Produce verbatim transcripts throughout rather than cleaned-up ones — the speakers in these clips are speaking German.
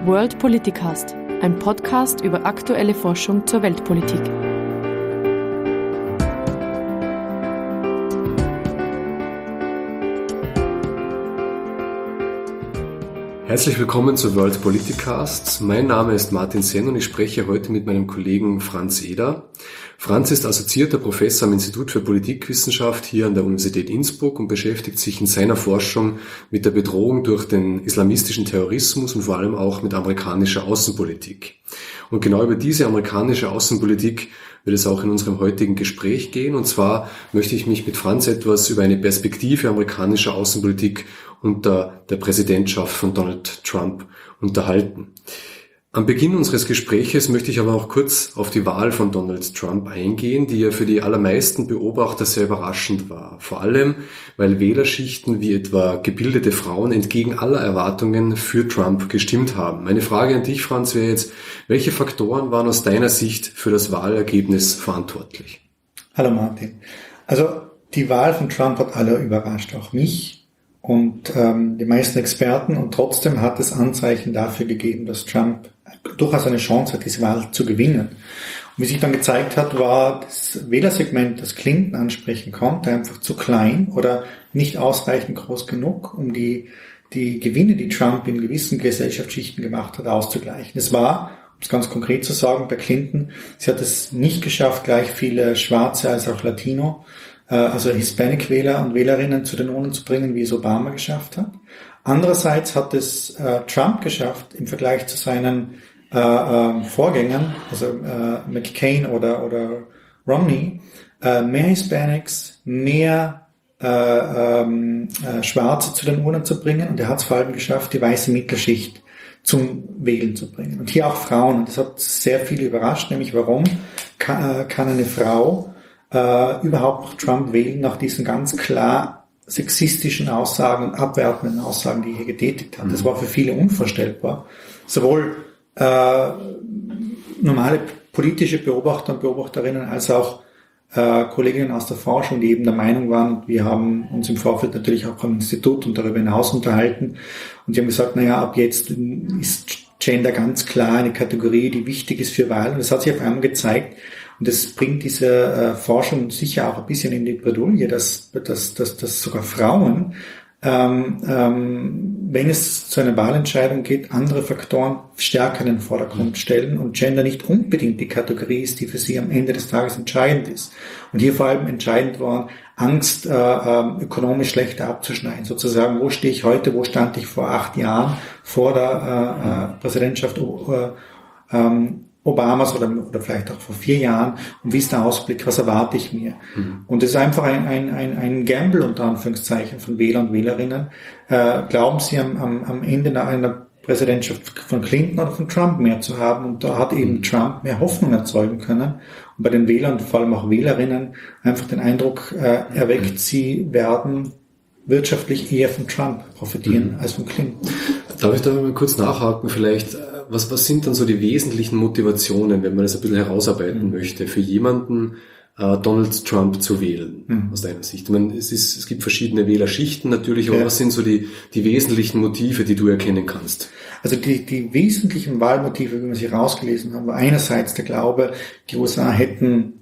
World Politicast, ein Podcast über aktuelle Forschung zur Weltpolitik. Herzlich willkommen zu World Politicast. Mein Name ist Martin Senn und ich spreche heute mit meinem Kollegen Franz Eder. Franz ist assoziierter Professor am Institut für Politikwissenschaft hier an der Universität Innsbruck und beschäftigt sich in seiner Forschung mit der Bedrohung durch den islamistischen Terrorismus und vor allem auch mit amerikanischer Außenpolitik. Und genau über diese amerikanische Außenpolitik wird es auch in unserem heutigen Gespräch gehen. Und zwar möchte ich mich mit Franz etwas über eine Perspektive amerikanischer Außenpolitik unter der Präsidentschaft von Donald Trump unterhalten. Am Beginn unseres Gespräches möchte ich aber auch kurz auf die Wahl von Donald Trump eingehen, die ja für die allermeisten Beobachter sehr überraschend war. Vor allem, weil Wählerschichten wie etwa gebildete Frauen entgegen aller Erwartungen für Trump gestimmt haben. Meine Frage an dich, Franz, wäre jetzt, welche Faktoren waren aus deiner Sicht für das Wahlergebnis verantwortlich? Hallo Martin. Also die Wahl von Trump hat alle überrascht, auch mich und ähm, die meisten Experten, und trotzdem hat es Anzeichen dafür gegeben, dass Trump durchaus eine Chance hat, diese Wahl zu gewinnen. Und wie sich dann gezeigt hat, war das Wählersegment, das Clinton ansprechen konnte, einfach zu klein oder nicht ausreichend groß genug, um die, die Gewinne, die Trump in gewissen Gesellschaftsschichten gemacht hat, auszugleichen. Es war, um es ganz konkret zu sagen, bei Clinton, sie hat es nicht geschafft, gleich viele Schwarze als auch Latino, also Hispanic-Wähler und Wählerinnen zu den Urnen zu bringen, wie es Obama geschafft hat. Andererseits hat es äh, Trump geschafft, im Vergleich zu seinen äh, äh, Vorgängern, also äh, McCain oder, oder Romney, äh, mehr Hispanics, mehr äh, ähm, äh, Schwarze zu den Urnen zu bringen. Und er hat es vor allem geschafft, die weiße Mittelschicht zum Wählen zu bringen. Und hier auch Frauen. Und das hat sehr viele überrascht, nämlich warum kann, äh, kann eine Frau äh, überhaupt noch Trump wählen, nach diesen ganz klar sexistischen Aussagen und abwertenden Aussagen, die er getätigt hat. Das war für viele unvorstellbar. Sowohl äh, normale politische Beobachter und Beobachterinnen als auch äh, Kolleginnen aus der Forschung, die eben der Meinung waren, wir haben uns im Vorfeld natürlich auch am Institut und darüber hinaus unterhalten, und die haben gesagt, naja, ab jetzt ist Gender ganz klar eine Kategorie, die wichtig ist für Wahlen. Und das hat sich auf einmal gezeigt. Und das bringt diese äh, Forschung sicher auch ein bisschen in die Bredouille, dass, dass, dass, dass sogar Frauen, ähm, ähm, wenn es zu einer Wahlentscheidung geht, andere Faktoren stärker in den Vordergrund stellen und Gender nicht unbedingt die Kategorie ist, die für sie am Ende des Tages entscheidend ist. Und hier vor allem entscheidend war Angst, äh, äh, ökonomisch schlechter abzuschneiden. Sozusagen, wo stehe ich heute, wo stand ich vor acht Jahren vor der äh, äh, Präsidentschaft äh, ähm, Obamas oder, oder vielleicht auch vor vier Jahren, und wie ist der Ausblick, was erwarte ich mir? Mhm. Und es ist einfach ein, ein, ein, ein Gamble unter Anführungszeichen von Wählern und Wählerinnen. Äh, glauben Sie am, am, am Ende nach einer Präsidentschaft von Clinton oder von Trump mehr zu haben? Und da hat eben mhm. Trump mehr Hoffnung erzeugen können und bei den Wählern und vor allem auch Wählerinnen einfach den Eindruck äh, erweckt, mhm. sie werden wirtschaftlich eher von Trump profitieren mhm. als von Clinton. Darf ich da mal kurz nachhaken vielleicht? Was, was sind dann so die wesentlichen Motivationen, wenn man das ein bisschen herausarbeiten mhm. möchte, für jemanden äh, Donald Trump zu wählen, mhm. aus deiner Sicht? Ich meine, es, ist, es gibt verschiedene Wählerschichten natürlich, aber ja. was sind so die, die wesentlichen Motive, die du erkennen kannst? Also die, die wesentlichen Wahlmotive, wie wir sie herausgelesen haben, war einerseits der Glaube, die U S A hätten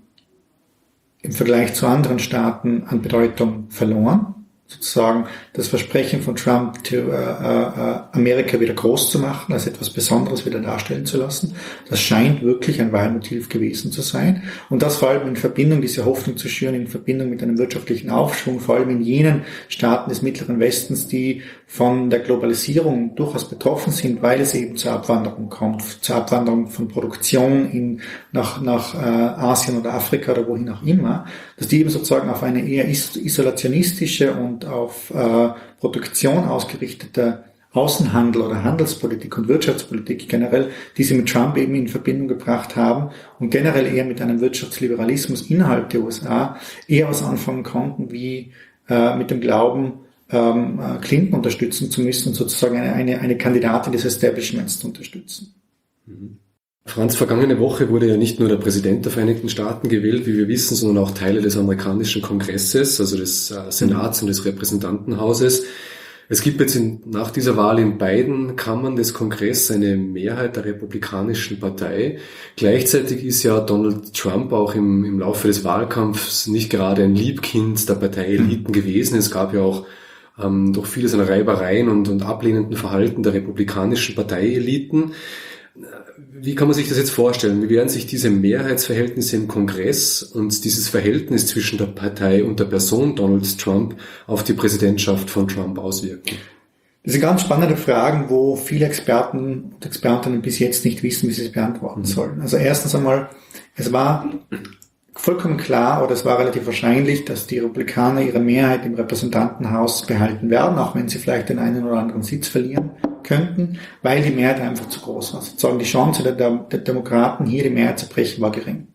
im Vergleich zu anderen Staaten an Bedeutung verloren. Sozusagen das Versprechen von Trump, to, äh, äh, Amerika wieder groß zu machen, als etwas Besonderes wieder darstellen zu lassen. Das scheint wirklich ein Wahlmotiv gewesen zu sein. Und das vor allem in Verbindung, diese Hoffnung zu schüren, in Verbindung mit einem wirtschaftlichen Aufschwung, vor allem in jenen Staaten des Mittleren Westens, die von der Globalisierung durchaus betroffen sind, weil es eben zur Abwanderung kommt, zur Abwanderung von Produktion in, nach, nach äh, Asien oder Afrika oder wohin auch immer, dass die eben sozusagen auf eine eher isolationistische und auf äh, Produktion ausgerichtete Außenhandel oder Handelspolitik und Wirtschaftspolitik generell, die sie mit Trump eben in Verbindung gebracht haben und generell eher mit einem Wirtschaftsliberalismus innerhalb der U S A eher was anfangen konnten, wie äh, mit dem Glauben, ähm, Clinton unterstützen zu müssen und sozusagen eine, eine, eine Kandidatin des Establishments zu unterstützen. Mhm. Franz, vergangene Woche wurde ja nicht nur der Präsident der Vereinigten Staaten gewählt, wie wir wissen, sondern auch Teile des amerikanischen Kongresses, also des äh, Senats und des Repräsentantenhauses. Es gibt jetzt in, nach dieser Wahl in beiden Kammern des Kongresses eine Mehrheit der Republikanischen Partei. Gleichzeitig ist ja Donald Trump auch im, im Laufe des Wahlkampfs nicht gerade ein Liebkind der Parteieliten gewesen. Es gab ja auch ähm, durch viele seiner Reibereien und, und ablehnenden Verhalten der republikanischen Parteieliten. Wie kann man sich das jetzt vorstellen? Wie werden sich diese Mehrheitsverhältnisse im Kongress und dieses Verhältnis zwischen der Partei und der Person Donald Trump auf die Präsidentschaft von Trump auswirken? Das sind ganz spannende Fragen, wo viele Experten und Expertinnen bis jetzt nicht wissen, wie sie es beantworten sollen. Also erstens einmal, es war vollkommen klar oder es war relativ wahrscheinlich, dass die Republikaner ihre Mehrheit im Repräsentantenhaus behalten werden, auch wenn sie vielleicht den einen oder anderen Sitz verlieren könnten, weil die Mehrheit einfach zu groß war. Sozusagen die Chance der, der Demokraten, hier die Mehrheit zu brechen, war gering.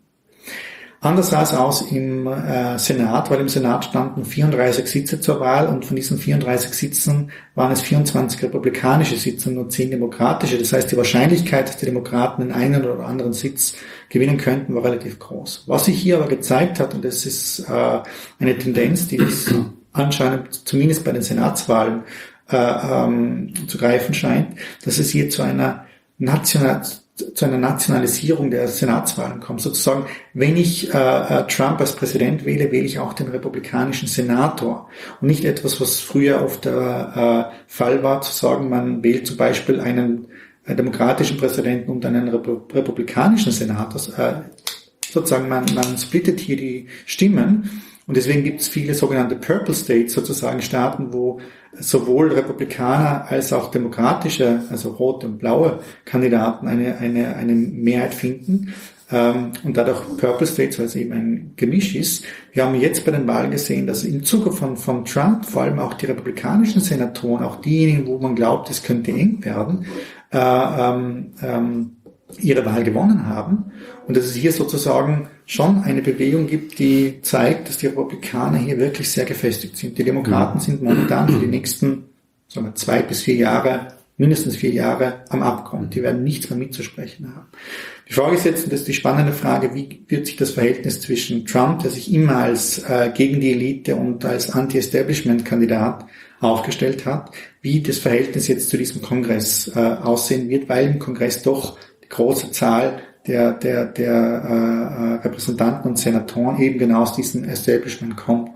Anders sah es aus im äh, Senat, weil im Senat standen vierunddreißig Sitze zur Wahl und von diesen vierunddreißig Sitzen waren es vierundzwanzig republikanische Sitze und nur zehn demokratische. Das heißt, die Wahrscheinlichkeit, dass die Demokraten den einen oder anderen Sitz gewinnen könnten, war relativ groß. Was sich hier aber gezeigt hat, und das ist äh, eine Tendenz, die es anscheinend zumindest bei den Senatswahlen äh, ähm, zu greifen scheint, dass es hier zu einer national zu einer Nationalisierung der Senatswahlen kommt. Sozusagen, wenn ich äh, Trump als Präsident wähle, wähle ich auch den republikanischen Senator. Und nicht etwas, was früher oft der äh, Fall war, zu sagen, man wählt zum Beispiel einen äh, demokratischen Präsidenten und einen Repu- republikanischen Senator. Äh, sozusagen, man, man splittet hier die Stimmen. Und deswegen gibt es viele sogenannte Purple States, sozusagen Staaten, wo sowohl Republikaner als auch demokratische, also rote und blaue Kandidaten eine, eine, eine Mehrheit finden. Ähm, und dadurch Purple States, weil es eben ein Gemisch ist. Wir haben jetzt bei den Wahlen gesehen, dass im Zuge von, von Trump vor allem auch die republikanischen Senatoren, auch diejenigen, wo man glaubt, es könnte eng werden, äh, ähm, ähm, ihre Wahl gewonnen haben und dass es hier sozusagen schon eine Bewegung gibt, die zeigt, dass die Republikaner hier wirklich sehr gefestigt sind. Die Demokraten sind momentan für die nächsten sagen wir, zwei bis vier Jahre, mindestens vier Jahre am Abgrund. Die werden nichts mehr mitzusprechen haben. Die Frage ist jetzt, und das ist die spannende Frage, wie wird sich das Verhältnis zwischen Trump, der sich immer als äh, gegen die Elite und als Anti-Establishment-Kandidat aufgestellt hat, wie das Verhältnis jetzt zu diesem Kongress äh, aussehen wird, weil im Kongress doch große Zahl der, der, der äh, Repräsentanten und Senatoren eben genau aus diesem Establishment kommt.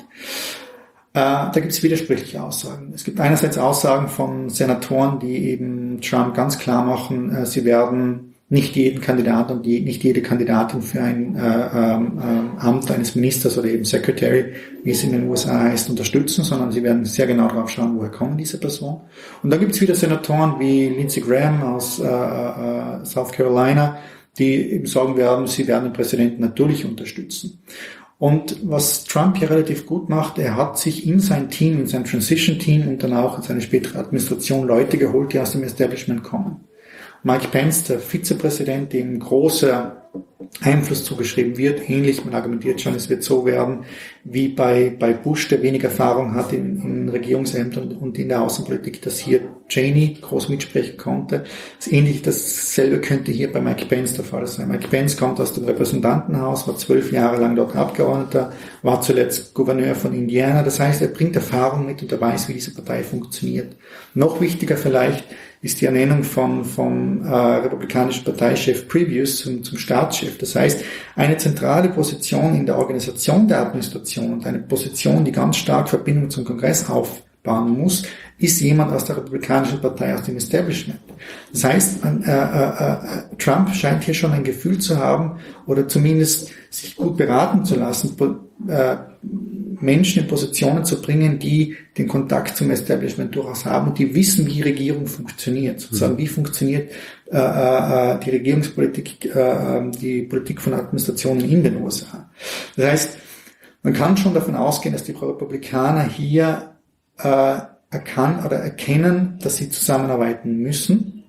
Äh, da gibt es widersprüchliche Aussagen. Es gibt einerseits Aussagen von Senatoren, die eben Trump ganz klar machen, äh, sie werden nicht jeden Kandidaten und die, nicht jede Kandidatin für ein äh, ähm, Amt eines Ministers oder eben Secretary, wie es in den U S A heißt, unterstützen, sondern sie werden sehr genau darauf schauen, woher kommen diese Personen. Und dann gibt es wieder Senatoren wie Lindsey Graham aus äh, äh, South Carolina, die eben sagen werden, sie werden den Präsidenten natürlich unterstützen. Und was Trump hier relativ gut macht, er hat sich in sein Team, in sein Transition-Team und dann auch in seine spätere Administration Leute geholt, die aus dem Establishment kommen. Mike Pence, der Vizepräsident, dem großer Einfluss zugeschrieben wird. Ähnlich, man argumentiert schon, es wird so werden, wie bei, bei Bush, der wenig Erfahrung hat in, in Regierungsämtern und in der Außenpolitik, dass hier Cheney groß mitsprechen konnte. Das ähnlich, dasselbe könnte hier bei Mike Pence der Fall sein. Mike Pence kommt aus dem Repräsentantenhaus, war zwölf Jahre lang dort Abgeordneter, war zuletzt Gouverneur von Indiana. Das heißt, er bringt Erfahrung mit und er weiß, wie diese Partei funktioniert. Noch wichtiger vielleicht ist die Ernennung von, vom äh, republikanischen Parteichef Previous zum, zum Staatschef. Das heißt, eine zentrale Position in der Organisation der Administration und eine Position, die ganz stark Verbindung zum Kongress aufbauen muss, ist jemand aus der republikanischen Partei, aus dem Establishment. Das heißt, äh, äh, äh, Trump scheint hier schon ein Gefühl zu haben oder zumindest sich gut beraten zu lassen, äh, Menschen in Positionen zu bringen, die den Kontakt zum Establishment durchaus haben und die wissen, wie Regierung funktioniert. Sozusagen, wie funktioniert äh, äh, die Regierungspolitik, äh, die Politik von Administrationen in den U S A. Das heißt, man kann schon davon ausgehen, dass die Republikaner hier äh, erkannt oder erkennen, dass sie zusammenarbeiten müssen,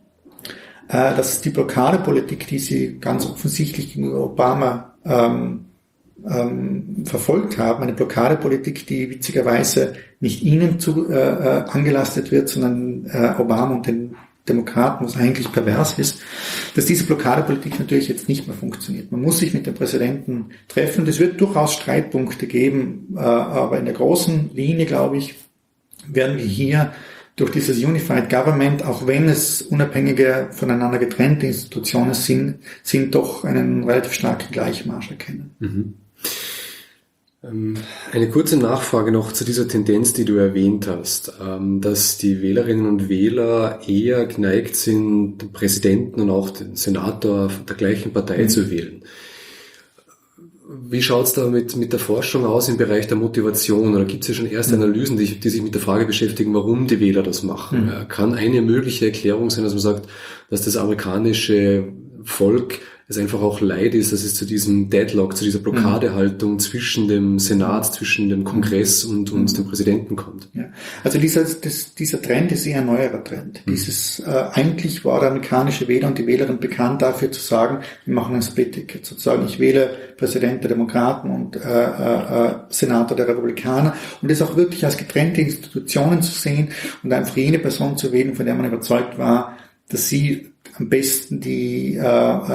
äh, dass die Blockadepolitik, die sie ganz offensichtlich gegenüber Obama ähm, ähm, verfolgt haben, eine Blockadepolitik, die witzigerweise nicht ihnen zu, äh, äh, angelastet wird, sondern äh, Obama und den Demokraten, was eigentlich pervers ist, dass diese Blockadepolitik natürlich jetzt nicht mehr funktioniert. Man muss sich mit dem Präsidenten treffen. Es wird durchaus Streitpunkte geben, äh, aber in der großen Linie, glaube ich, werden wir hier durch dieses Unified Government, auch wenn es unabhängige, voneinander getrennte Institutionen sind, sind doch einen relativ starken Gleichmarsch erkennen. Mhm. Eine kurze Nachfrage noch zu dieser Tendenz, die du erwähnt hast, dass die Wählerinnen und Wähler eher geneigt sind, den Präsidenten und auch den Senator der gleichen Partei mhm. zu wählen. Wie schaut's da mit, mit der Forschung aus im Bereich der Motivation? Oder gibt es ja schon erste Analysen, die, die sich mit der Frage beschäftigen, warum die Wähler das machen? Mhm. Kann eine mögliche Erklärung sein, dass man sagt, dass das amerikanische Volk es einfach auch leid ist, dass es zu diesem Deadlock, zu dieser Blockadehaltung mhm. zwischen dem Senat, zwischen dem Kongress und, und mhm. dem Präsidenten kommt? Ja. Also dieser, das, dieser Trend ist eher ein neuerer Trend. Mhm. Dieses, äh, eigentlich war der amerikanische Wähler und die Wählerin bekannt dafür zu sagen, wir machen ein Split-Ticket. Sozusagen, ich wähle Präsident der Demokraten und äh, äh, Senator der Republikaner und das auch wirklich als getrennte Institutionen zu sehen und einfach jene Person zu wählen, von der man überzeugt war, dass sie am besten die äh,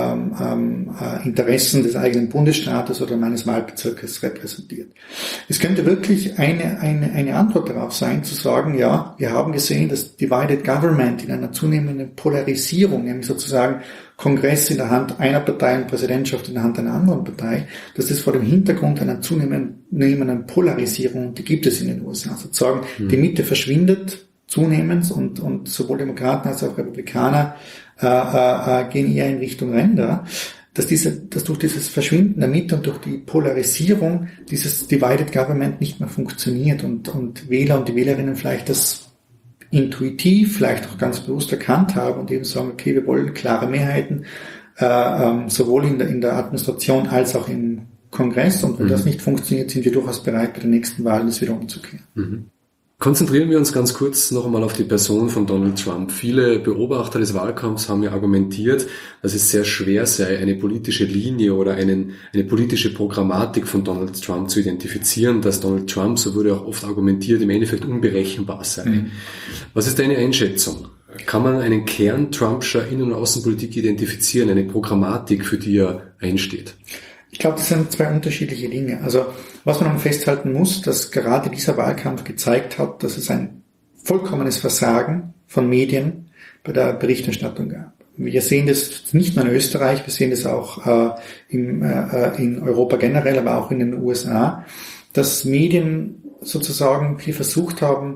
ähm, äh, Interessen des eigenen Bundesstaates oder meines Wahlbezirkes repräsentiert. Es könnte wirklich eine, eine, eine Antwort darauf sein, zu sagen, ja, wir haben gesehen, dass Divided Government in einer zunehmenden Polarisierung, nämlich sozusagen Kongress in der Hand einer Partei und Präsidentschaft in der Hand einer anderen Partei, dass das vor dem Hintergrund einer zunehmenden Polarisierung, und die gibt es in den U S A, sozusagen, mhm. die Mitte verschwindet zunehmend und, und sowohl Demokraten als auch Republikaner äh, äh, gehen eher in Richtung Ränder, dass diese, dass durch dieses Verschwinden der Mitte und durch die Polarisierung dieses Divided Government nicht mehr funktioniert und, und Wähler und die Wählerinnen vielleicht das intuitiv, vielleicht auch ganz bewusst erkannt haben und eben sagen, okay, wir wollen klare Mehrheiten, äh, ähm, sowohl in der, in der Administration als auch im Kongress, und wenn mhm. das nicht funktioniert, sind wir durchaus bereit, bei den nächsten Wahlen das wieder umzukehren. Mhm. Konzentrieren wir uns ganz kurz noch einmal auf die Person von Donald Trump. Viele Beobachter des Wahlkampfs haben ja argumentiert, dass es sehr schwer sei, eine politische Linie oder einen, eine politische Programmatik von Donald Trump zu identifizieren, dass Donald Trump, so wurde auch oft argumentiert, im Endeffekt unberechenbar sei. Mhm. Was ist deine Einschätzung? Kann man einen Kern Trumpscher Innen- und Außenpolitik identifizieren, eine Programmatik, für die er einsteht? Ich glaube, das sind zwei unterschiedliche Dinge. Also was man festhalten muss, dass gerade dieser Wahlkampf gezeigt hat, dass es ein vollkommenes Versagen von Medien bei der Berichterstattung gab. Wir sehen das nicht nur in Österreich, wir sehen das auch äh, im, äh, in Europa generell, aber auch in den U S A, dass Medien sozusagen hier versucht haben,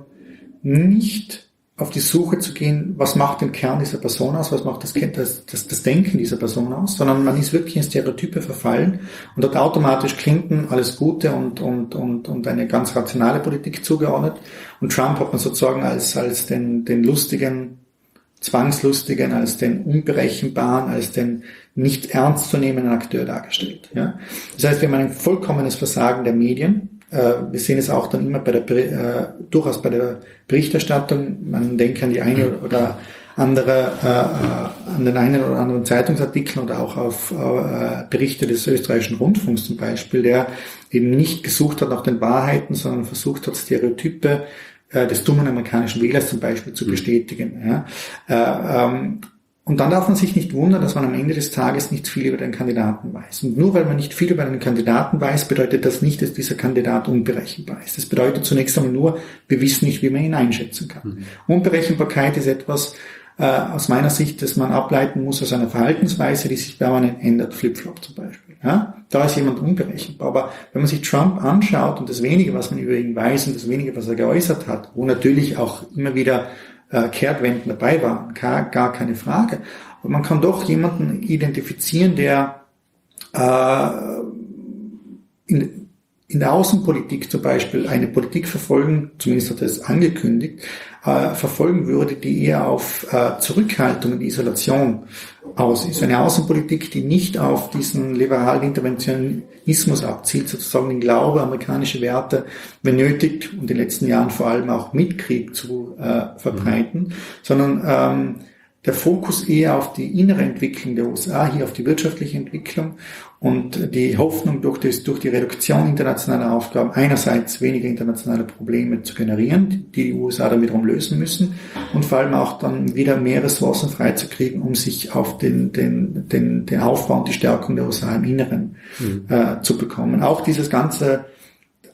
nicht auf die Suche zu gehen, was macht den Kern dieser Person aus, was macht das, das, das, das Denken dieser Person aus, sondern man ist wirklich in Stereotype verfallen und hat automatisch Clinton alles Gute und, und, und, und eine ganz rationale Politik zugeordnet, und Trump hat man sozusagen als, als den, den lustigen, zwangslustigen, als den unberechenbaren, als den nicht ernstzunehmenden Akteur dargestellt. Ja? Das heißt, wir haben ein vollkommenes Versagen der Medien. Wir sehen es auch dann immer bei der, äh, durchaus bei der Berichterstattung. Man denkt an die eine oder andere, äh, an den einen oder anderen Zeitungsartikel oder auch auf äh, Berichte des österreichischen Rundfunks zum Beispiel, der eben nicht gesucht hat nach den Wahrheiten, sondern versucht hat, Stereotype äh, des dummen amerikanischen Wählers zum Beispiel zu bestätigen. Ja. Äh, ähm, Und dann darf man sich nicht wundern, dass man am Ende des Tages nicht viel über den Kandidaten weiß. Und nur weil man nicht viel über einen Kandidaten weiß, bedeutet das nicht, dass dieser Kandidat unberechenbar ist. Das bedeutet zunächst einmal nur, wir wissen nicht, wie man ihn einschätzen kann. Mhm. Unberechenbarkeit ist etwas, äh, aus meiner Sicht, das man ableiten muss aus einer Verhaltensweise, die sich permanent ändert, Flip-Flop zum Beispiel. Ja? Da ist jemand unberechenbar. Aber wenn man sich Trump anschaut und das Wenige, was man über ihn weiß und das Wenige, was er geäußert hat, wo natürlich auch immer wieder Kehrtwenden dabei waren, gar, gar keine Frage. Aber man kann doch jemanden identifizieren, der äh, in, in der Außenpolitik zum Beispiel eine Politik verfolgen, zumindest hat er es angekündigt, äh, verfolgen würde, die eher auf äh, Zurückhaltung und Isolation aus ist. Eine Außenpolitik, die nicht auf diesen liberalen Interventionismus abzielt, sozusagen den Glaube, amerikanische Werte benötigt und in den letzten Jahren vor allem auch mit Krieg zu äh, verbreiten, mhm. sondern ähm, der Fokus eher auf die innere Entwicklung der U S A, hier auf die wirtschaftliche Entwicklung und die Hoffnung, durch, das, durch die Reduktion internationaler Aufgaben einerseits weniger internationale Probleme zu generieren, die die U S A dann wiederum lösen müssen, und vor allem auch dann wieder mehr Ressourcen freizukriegen, um sich auf den, den, den, den Aufbau und die Stärkung der U S A im Inneren mhm. äh, zu bekommen. Auch dieses ganze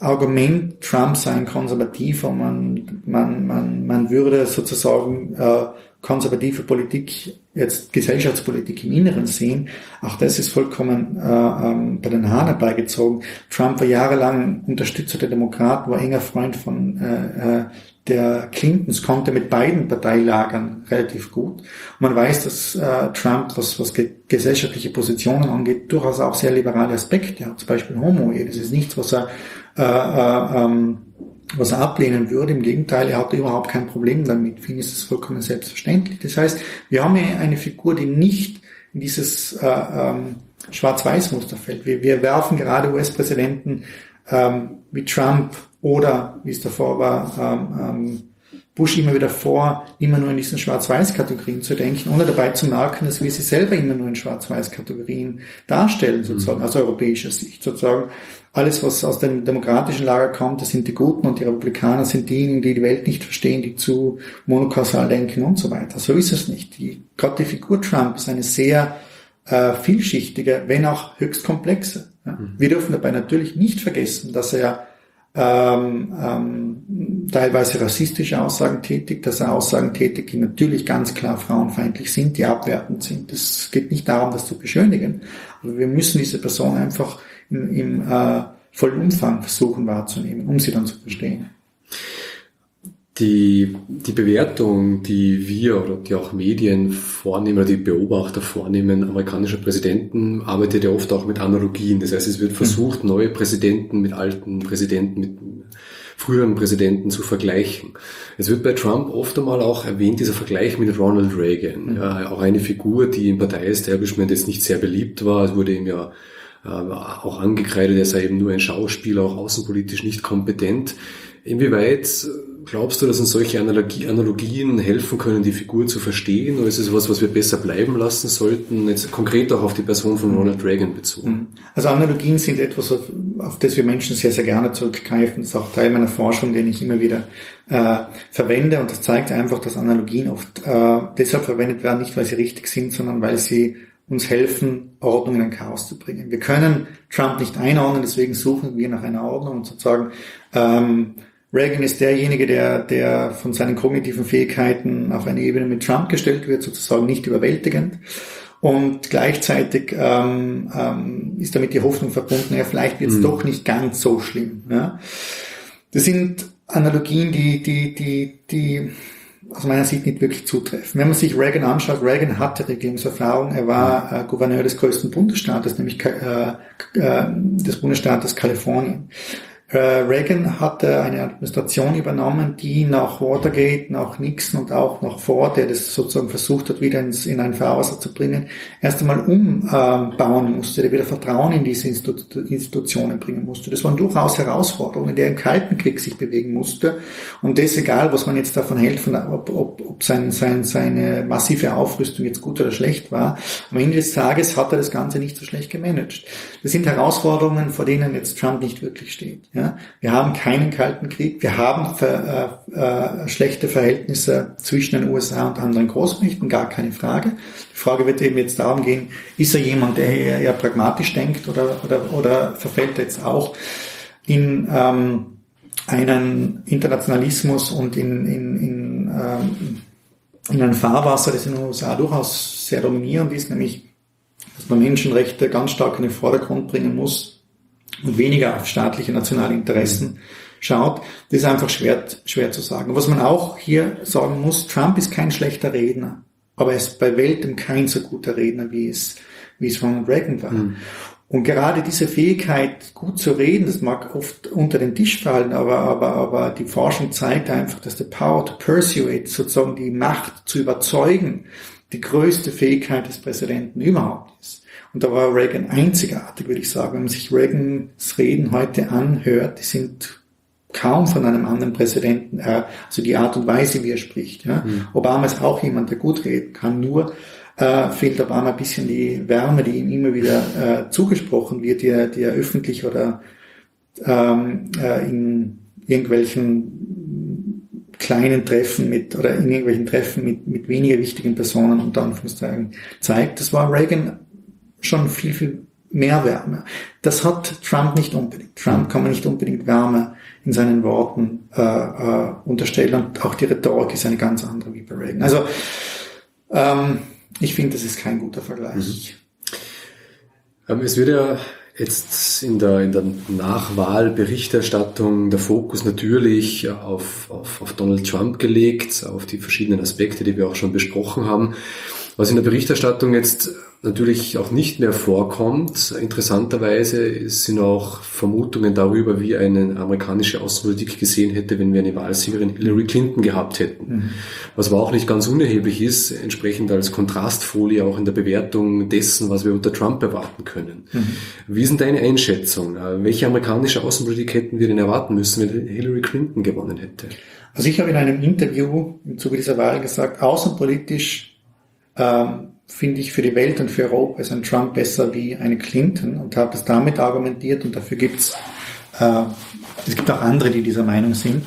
Argument, Trump sei ein Konservativer, man, man, man, man würde sozusagen äh, konservative Politik, jetzt Gesellschaftspolitik im Inneren sehen, auch das ist vollkommen äh, ähm, bei den Haaren herbeigezogen. Trump war jahrelang Unterstützer der Demokraten, war enger Freund von äh, äh, der Clintons, konnte mit beiden Parteilagern relativ gut. Und man weiß, dass äh, Trump, was, was ge- gesellschaftliche Positionen angeht, durchaus auch sehr liberale Aspekte hat. Zum Beispiel Homo-Ehe. Das ist nichts, was er, äh, äh, ähm, was er ablehnen würde. Im Gegenteil, er hatte überhaupt kein Problem damit. Für ihn ist es vollkommen selbstverständlich. Das heißt, wir haben hier eine Figur, die nicht in dieses äh, ähm, Schwarz-Weiß-Muster fällt. Wir, wir werfen gerade U S-Präsidenten ähm, wie Trump oder, wie es davor war, ähm, ähm, Bush immer wieder vor, immer nur in diesen Schwarz-Weiß-Kategorien zu denken, ohne dabei zu merken, dass wir sie selber immer nur in Schwarz-Weiß-Kategorien darstellen, sozusagen, mhm. aus europäischer Sicht, sozusagen. Alles, was aus dem demokratischen Lager kommt, das sind die Guten und die Republikaner sind diejenigen, die die Welt nicht verstehen, die zu monokausal denken und so weiter. So ist es nicht. Die, gerade die Figur Trump ist eine sehr äh, vielschichtige, wenn auch höchst komplexe. Ja. Mhm. Wir dürfen dabei natürlich nicht vergessen, dass er ähm, ähm, teilweise rassistische Aussagen tätigt, dass er Aussagen tätigt, die natürlich ganz klar frauenfeindlich sind, die abwertend sind. Es geht nicht darum, das zu beschönigen, aber wir müssen diese Person einfach im, im äh, vollen Umfang versuchen wahrzunehmen, um sie dann zu verstehen. Die, die Bewertung, die wir oder die auch Medien vornehmen oder die Beobachter vornehmen, amerikanischer Präsidenten, arbeitet ja oft auch mit Analogien. Das heißt, es wird versucht, neue Präsidenten mit alten Präsidenten, mit früheren Präsidenten zu vergleichen. Es wird bei Trump oft einmal auch erwähnt, dieser Vergleich mit Ronald Reagan. Ja, auch eine Figur, die im Partei-Establishment jetzt nicht sehr beliebt war. Es wurde ihm ja äh, auch angekreidet, er sei eben nur ein Schauspieler, auch außenpolitisch nicht kompetent. Inwieweit glaubst du, dass uns solche Analogie, Analogien helfen können, die Figur zu verstehen? Oder ist es was, was wir besser bleiben lassen sollten? Jetzt konkret auch auf die Person von Ronald Reagan bezogen. Also Analogien sind etwas, auf, auf das wir Menschen sehr, sehr gerne zurückgreifen. Das ist auch Teil meiner Forschung, den ich immer wieder äh, verwende. Und das zeigt einfach, dass Analogien oft äh, deshalb verwendet werden, nicht weil sie richtig sind, sondern weil sie uns helfen, Ordnung in ein Chaos zu bringen. Wir können Trump nicht einordnen, deswegen suchen wir nach einer Ordnung und sozusagen ähm, Reagan ist derjenige, der, der von seinen kognitiven Fähigkeiten auf eine Ebene mit Trump gestellt wird, sozusagen nicht überwältigend. Und gleichzeitig ähm, ähm, ist damit die Hoffnung verbunden, ja, vielleicht wird es mhm. doch nicht ganz so schlimm. Ja. Das sind Analogien, die, die, die, die aus meiner Sicht nicht wirklich zutreffen. Wenn man sich Reagan anschaut, Reagan hatte Regierungserfahrung, er war äh, Gouverneur des größten Bundesstaates, nämlich äh, äh, des Bundesstaates Kalifornien. Reagan hatte eine Administration übernommen, die nach Watergate, nach Nixon und auch nach Ford, der das sozusagen versucht hat, wieder ins, in ein Fahrwasser zu bringen, erst einmal umbauen musste, der wieder Vertrauen in diese Institu- Institutionen bringen musste. Das waren durchaus Herausforderungen, in der im Kalten Krieg sich bewegen musste. Und das, egal, was man jetzt davon hält, von, ob, ob, ob sein, sein, seine massive Aufrüstung jetzt gut oder schlecht war, am Ende des Tages hat er das Ganze nicht so schlecht gemanagt. Das sind Herausforderungen, vor denen jetzt Trump nicht wirklich steht. Ja. Ja, wir haben keinen Kalten Krieg, wir haben ver, äh, äh, schlechte Verhältnisse zwischen den U S A und anderen Großmächten, gar keine Frage. Die Frage wird eben jetzt darum gehen, ist er jemand, der eher, eher pragmatisch denkt oder, oder, oder verfällt er jetzt auch in ähm, einen Internationalismus und in, in, in, ähm, in ein Fahrwasser, das in den U S A durchaus sehr dominierend ist, nämlich dass man Menschenrechte ganz stark in den Vordergrund bringen muss und weniger auf staatliche nationale Interessen schaut, das ist einfach schwer, schwer zu sagen. Was man auch hier sagen muss, Trump ist kein schlechter Redner, aber er ist bei weitem kein so guter Redner, wie es, wie es Ronald Reagan war. Mhm. Und gerade diese Fähigkeit, gut zu reden, das mag oft unter den Tisch fallen, aber, aber, aber die Forschung zeigt einfach, dass the power to persuade, sozusagen die Macht zu überzeugen, die größte Fähigkeit des Präsidenten überhaupt ist. Und da war Reagan einzigartig, würde ich sagen. Wenn man sich Reagans Reden heute anhört, die sind kaum von einem anderen Präsidenten, äh, also die Art und Weise, wie er spricht. Ja. Mhm. Obama ist auch jemand, der gut reden kann, nur äh, fehlt Obama ein bisschen die Wärme, die ihm immer wieder äh, zugesprochen wird, die er, die er öffentlich oder ähm, äh, in irgendwelchen kleinen Treffen mit, oder in irgendwelchen Treffen mit, mit weniger wichtigen Personen unter Anführungszeichen zeigt. Das war Reagan schon viel, viel mehr Wärme. Das hat Trump nicht unbedingt. Trump kann man nicht unbedingt Wärme in seinen Worten äh, äh, unterstellen und auch die Rhetorik ist eine ganz andere wie bei Reagan. Also ähm, ich finde, das ist kein guter Vergleich. Mhm. Ähm, es wird ja jetzt in der, in der Nachwahlberichterstattung der Fokus natürlich auf, auf, auf Donald Trump gelegt, auf die verschiedenen Aspekte, die wir auch schon besprochen haben. Was in der Berichterstattung jetzt natürlich auch nicht mehr vorkommt, interessanterweise sind auch Vermutungen darüber, wie eine amerikanische Außenpolitik gesehen hätte, wenn wir eine Wahlsiegerin Hillary Clinton gehabt hätten. Mhm. Was aber auch nicht ganz unerheblich ist, entsprechend als Kontrastfolie auch in der Bewertung dessen, was wir unter Trump erwarten können. Mhm. Wie ist denn deine Einschätzung? Welche amerikanische Außenpolitik hätten wir denn erwarten müssen, wenn Hillary Clinton gewonnen hätte? Also ich habe in einem Interview im Zuge dieser Wahl gesagt, außenpolitisch ähm, finde ich für die Welt und für Europa ist ein Trump besser wie eine Clinton und habe das damit argumentiert und dafür gibt's äh, es gibt auch andere, die dieser Meinung sind,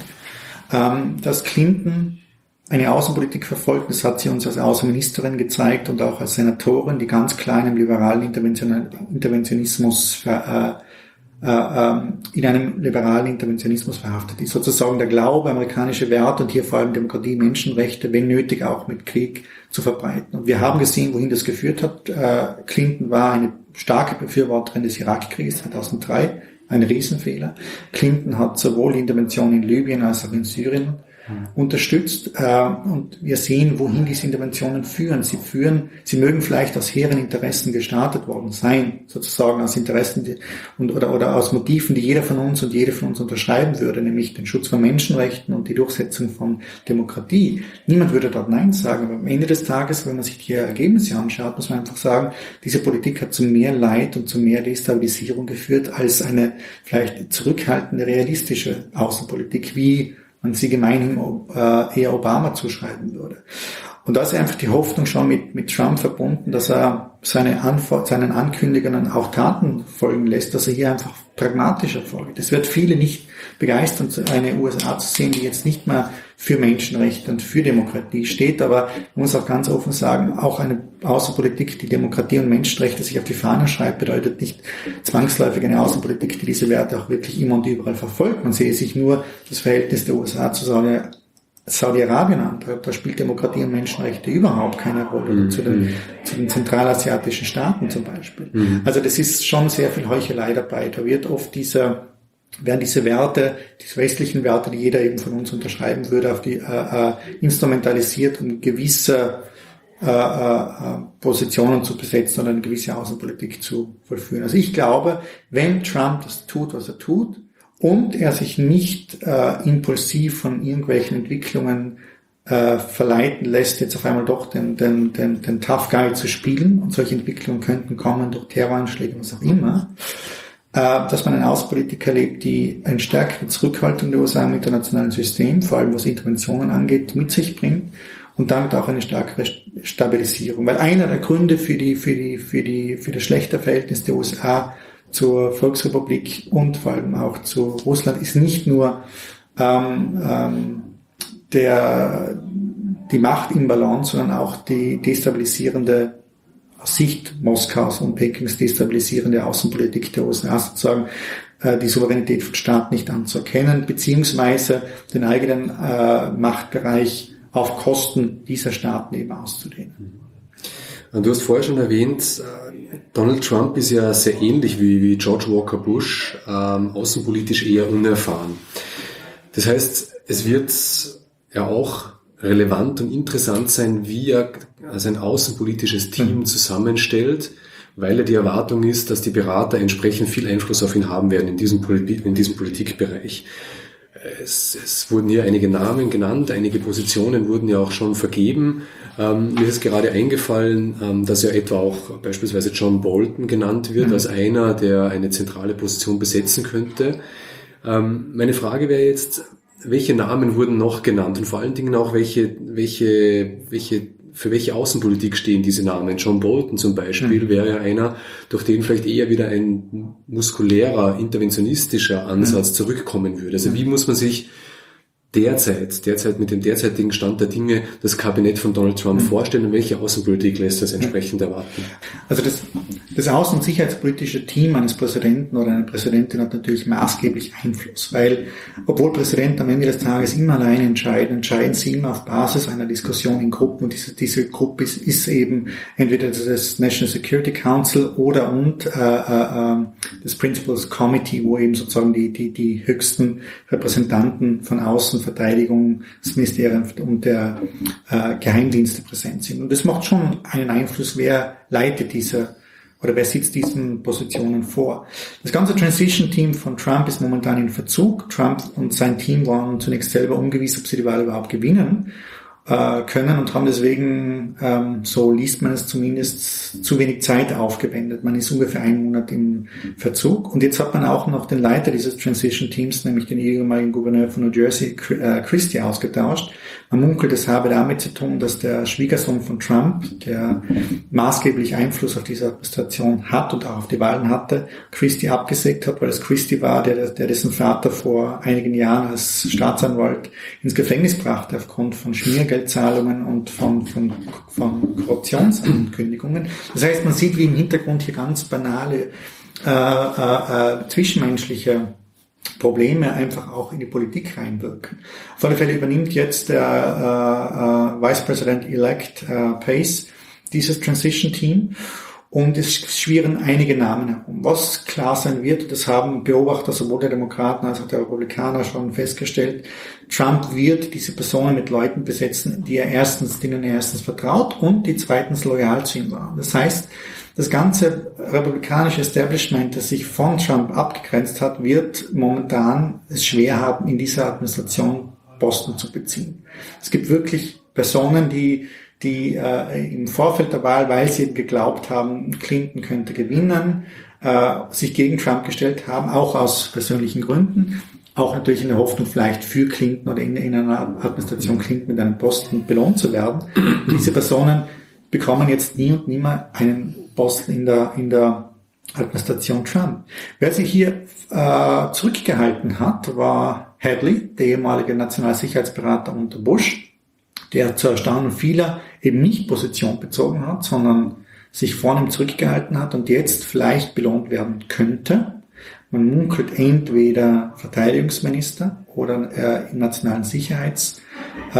ähm, dass Clinton eine Außenpolitik verfolgt. Das hat sie uns als Außenministerin gezeigt und auch als Senatorin, die ganz klar im liberalen Interventionismus ver, äh, äh, in einem liberalen Interventionismus verhaftet ist. Sozusagen der Glaube, amerikanische Werte und hier vor allem Demokratie, Menschenrechte, wenn nötig auch mit Krieg zu verbreiten. Und wir haben gesehen, wohin das geführt hat. Äh, Clinton war eine starke Befürworterin des Irakkrieges zweitausenddrei, ein Riesenfehler. Clinton hat sowohl die Intervention in Libyen als auch in Syrien unterstützt, äh, und wir sehen, wohin diese Interventionen führen. Sie führen, sie mögen vielleicht aus hehren Interessen gestartet worden sein, sozusagen aus Interessen die, und, oder, oder aus Motiven, die jeder von uns und jede von uns unterschreiben würde, nämlich den Schutz von Menschenrechten und die Durchsetzung von Demokratie. Niemand würde dort Nein sagen, aber am Ende des Tages, wenn man sich die Ergebnisse anschaut, muss man einfach sagen, diese Politik hat zu mehr Leid und zu mehr Destabilisierung geführt als eine vielleicht zurückhaltende, realistische Außenpolitik, wie man sie gemeinhin äh, eher Obama zuschreiben würde. Und da ist einfach die Hoffnung schon mit, mit Trump verbunden, dass er seine Anfor- seinen Ankündigungen auch Taten folgen lässt, dass er hier einfach pragmatischer vorgeht. Es wird viele nicht begeistern, eine U S A zu sehen, die jetzt nicht mehr für Menschenrechte und für Demokratie steht, aber man muss auch ganz offen sagen, auch eine Außenpolitik, die Demokratie und Menschenrechte sich auf die Fahne schreibt, bedeutet nicht zwangsläufig eine Außenpolitik, die diese Werte auch wirklich immer und überall verfolgt. Man sehe sich nur das Verhältnis der U S A zu Saudi- Saudi-Arabien an. Da, da spielt Demokratie und Menschenrechte überhaupt keine Rolle. Mhm. Zu den, zu den zentralasiatischen Staaten zum Beispiel. Mhm. Also das ist schon sehr viel Heuchelei dabei. Da wird oft dieser werden diese Werte, diese westlichen Werte, die jeder eben von uns unterschreiben würde, auf die äh, äh, instrumentalisiert, um gewisse äh, äh, Positionen zu besetzen oder eine gewisse Außenpolitik zu vollführen. Also ich glaube, wenn Trump das tut, was er tut, und er sich nicht äh, impulsiv von irgendwelchen Entwicklungen äh, verleiten lässt, jetzt auf einmal doch den, den, den, den Tough Guy zu spielen, und solche Entwicklungen könnten kommen durch Terroranschläge, was auch immer, dass man eine Außenpolitik erlebt, die eine stärkere Zurückhaltung der U S A im internationalen System, vor allem was Interventionen angeht, mit sich bringt und damit auch eine stärkere Stabilisierung. Weil einer der Gründe für die, für die, für die, für das schlechte Verhältnis der U S A zur Volksrepublik und vor allem auch zu Russland ist nicht nur ähm, ähm, der, die Machtimbalance, sondern auch die destabilisierende aus Sicht Moskaus und Pekings destabilisierende Außenpolitik der U S A, sozusagen äh, die Souveränität von Staaten nicht anzuerkennen, beziehungsweise den eigenen äh, Machtbereich auf Kosten dieser Staaten eben auszudehnen. Du hast vorher schon erwähnt, Donald Trump ist ja sehr ähnlich wie, wie George Walker Bush, ähm, außenpolitisch eher unerfahren. Das heißt, es wird ja auch relevant und interessant sein, wie er sein außenpolitisches Team zusammenstellt, weil ja die Erwartung ist, dass die Berater entsprechend viel Einfluss auf ihn haben werden in diesem, Politik, in diesem Politikbereich. Es, es wurden hier einige Namen genannt, einige Positionen wurden ja auch schon vergeben. Ähm, mir ist gerade eingefallen, ähm, dass ja etwa auch beispielsweise John Bolton genannt wird, mhm. als einer, der eine zentrale Position besetzen könnte. Ähm, meine Frage wäre jetzt, welche Namen wurden noch genannt und vor allen Dingen auch welche, welche, welche, für welche Außenpolitik stehen diese Namen? John Bolton zum Beispiel mhm. wäre ja einer, durch den vielleicht eher wieder ein muskulärer, interventionistischer Ansatz mhm. zurückkommen würde. Also wie muss man sich derzeit, derzeit mit dem derzeitigen Stand der Dinge das Kabinett von Donald Trump mhm. vorstellen und welche Außenpolitik lässt das entsprechend erwarten? Also das, Das außen- und sicherheitspolitische Team eines Präsidenten oder einer Präsidentin hat natürlich maßgeblich Einfluss, weil, obwohl Präsidenten am Ende des Tages immer alleine entscheiden, entscheiden sie immer auf Basis einer Diskussion in Gruppen, und diese, diese Gruppe ist, ist eben entweder das National Security Council oder und äh, äh, das Principals Committee, wo eben sozusagen die, die, die höchsten Repräsentanten von Außen-, Verteidigungsministerien und der äh, Geheimdienste präsent sind. Und das macht schon einen Einfluss, wer leitet diese oder wer sitzt diesen Positionen vor. Das ganze Transition-Team von Trump ist momentan in Verzug. Trump und sein Team waren zunächst selber ungewiss, ob sie die Wahl überhaupt gewinnen äh, können und haben deswegen, ähm, so liest man es zumindest, zu wenig Zeit aufgewendet. Man ist ungefähr einen Monat im Verzug. Und jetzt hat man auch noch den Leiter dieses Transition-Teams, nämlich den ehemaligen Gouverneur von New Jersey, Christie, ausgetauscht. Man munkelt, es habe damit zu tun, dass der Schwiegersohn von Trump, der maßgeblich Einfluss auf diese Administration hat und auch auf die Wahlen hatte, Christie abgesägt hat, weil es Christie war, der, der dessen Vater vor einigen Jahren als Staatsanwalt ins Gefängnis brachte aufgrund von Schmiergeldzahlungen und von, von, von Korruptionsankündigungen. Das heißt, man sieht, wie im Hintergrund hier ganz banale äh, äh, äh, zwischenmenschliche Probleme einfach auch in die Politik reinwirken. Auf alle Fälle übernimmt jetzt der äh, äh, Vice President-elect äh, Pace dieses Transition-Team und es schwirren einige Namen herum. Was klar sein wird, das haben Beobachter sowohl der Demokraten als auch der Republikaner schon festgestellt, Trump wird diese Personen mit Leuten besetzen, die er erstens, denen er erstens vertraut und die zweitens loyal zu ihm waren. Das heißt, das ganze republikanische Establishment, das sich von Trump abgegrenzt hat, wird momentan es schwer haben, in dieser Administration Posten zu beziehen. Es gibt wirklich Personen, die, die äh, im Vorfeld der Wahl, weil sie eben geglaubt haben, Clinton könnte gewinnen, äh, sich gegen Trump gestellt haben, auch aus persönlichen Gründen, auch natürlich in der Hoffnung, vielleicht für Clinton oder in, in einer Administration Clinton mit einem Posten belohnt zu werden. Und diese Personen bekommen jetzt nie und nimmer einen Posten in der, in der Administration Trump. Wer sich hier äh, zurückgehalten hat, war Hadley, der ehemalige Nationalsicherheitsberater unter Bush, der zur Erstaunung vieler eben nicht Position bezogen hat, sondern sich vornehm zurückgehalten hat und jetzt vielleicht belohnt werden könnte. Man munkelt entweder Verteidigungsminister oder äh, im nationalen Sicherheits äh,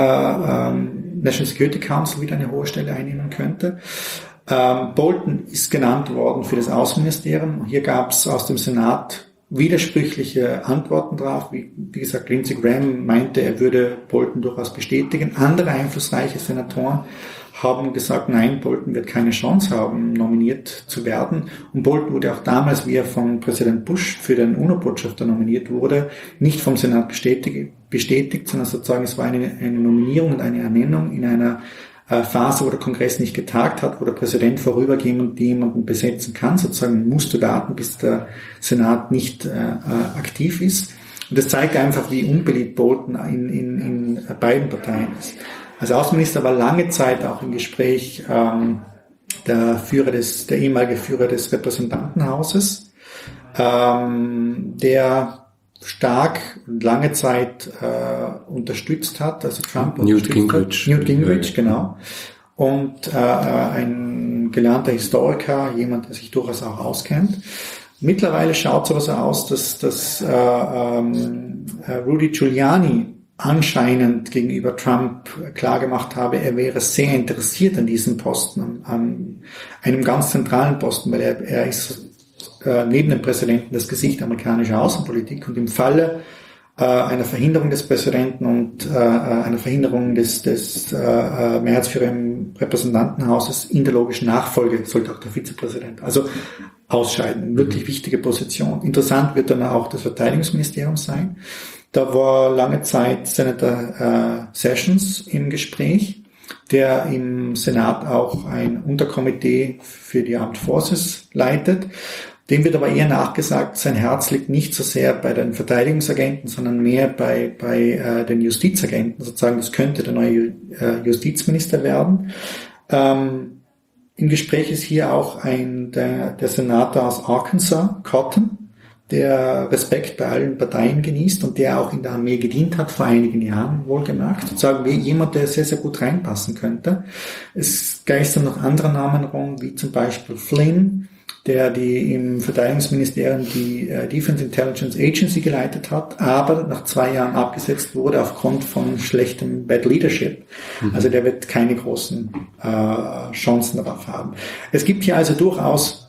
äh, ähm, National Security Council wieder eine hohe Stelle einnehmen könnte. Ähm, Bolton ist genannt worden für das Außenministerium. Hier gab es aus dem Senat widersprüchliche Antworten drauf. Wie, wie gesagt, Lindsey Graham meinte, er würde Bolton durchaus bestätigen. Andere einflussreiche Senatoren haben gesagt, nein, Bolton wird keine Chance haben, nominiert zu werden. Und Bolton wurde auch damals, wie er von Präsident Bush für den UNO-Botschafter nominiert wurde, nicht vom Senat bestätigt, bestätigt sondern sozusagen es war eine, eine Nominierung und eine Ernennung in einer äh, Phase, wo der Kongress nicht getagt hat, wo der Präsident vorübergehend jemanden besetzen kann. Sozusagen musst du warten, bis der Senat nicht äh, äh, aktiv ist. Und das zeigt einfach, wie unbeliebt Bolton in, in, in beiden Parteien ist. Als Außenminister war lange Zeit auch im Gespräch ähm, der Führer des, der ehemalige Führer des Repräsentantenhauses, ähm, der stark und lange Zeit äh, unterstützt hat, also Trump Newt Gingrich. Hat. Newt Gingrich, ja, genau. Und äh, ein gelernter Historiker, jemand, der sich durchaus auch auskennt. Mittlerweile schaut so was aus, dass, dass äh, ähm, Rudy Giuliani anscheinend gegenüber Trump klargemacht habe, er wäre sehr interessiert an diesem Posten, an, an einem ganz zentralen Posten, weil er, er ist äh, neben dem Präsidenten das Gesicht amerikanischer Außenpolitik und im Falle äh, einer Verhinderung des Präsidenten und äh, einer Verhinderung des, des äh, Mehrheitsführers im Repräsentantenhauses in der logischen Nachfolge sollte auch der Vizepräsident also ausscheiden. Wirklich wichtige Position. Interessant wird dann auch das Verteidigungsministerium sein. Da war lange Zeit Senator äh, Sessions im Gespräch, der im Senat auch ein Unterkomitee für die Armed Forces leitet. Dem wird aber eher nachgesagt, sein Herz liegt nicht so sehr bei den Verteidigungsagenten, sondern mehr bei, bei äh, den Justizagenten. Sozusagen, das könnte der neue äh, Justizminister werden. Ähm, Im Gespräch ist hier auch ein der, der Senator aus Arkansas, Cotton, der Respekt bei allen Parteien genießt und der auch in der Armee gedient hat, vor einigen Jahren wohlgemerkt. Sozusagen wie jemand, der sehr, sehr gut reinpassen könnte. Es geistern noch andere Namen rum, wie zum Beispiel Flynn, der die im Verteidigungsministerium die äh, Defense Intelligence Agency geleitet hat, aber nach zwei Jahren abgesetzt wurde aufgrund von schlechtem Bad Leadership. Mhm. Also der wird keine großen äh, Chancen darauf haben. Es gibt hier also durchaus